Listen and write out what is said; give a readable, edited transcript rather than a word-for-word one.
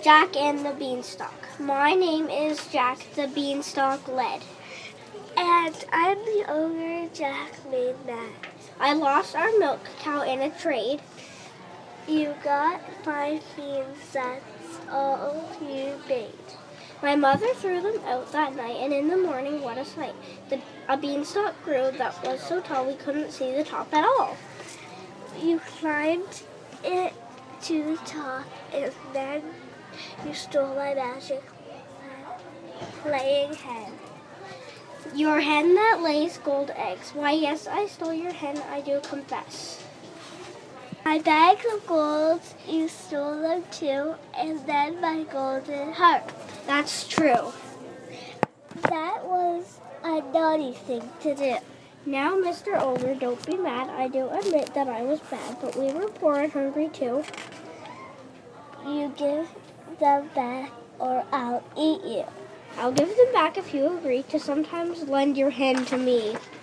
Jack and the Beanstalk. My name is Jack the Beanstalk Led. And I'm the ogre Jack made mad. I lost our milk cow in a trade. You got 5 beans, that's all you made. My mother threw them out that night, and in the morning, what a sight. A beanstalk grew that was so tall we couldn't see the top at all. You climbed it to the top, and then you stole my magic laying hen. Your hen that lays gold eggs. Why, yes, I stole your hen, I do confess. My bags of gold, you stole them too, and then my golden heart. That's true. That was a naughty thing to do. Now, Mr. Ogre, don't be mad. I do admit that I was bad, but we were poor and hungry too. You give them back or I'll eat you. I'll give them back if you agree to sometimes lend your hen to me.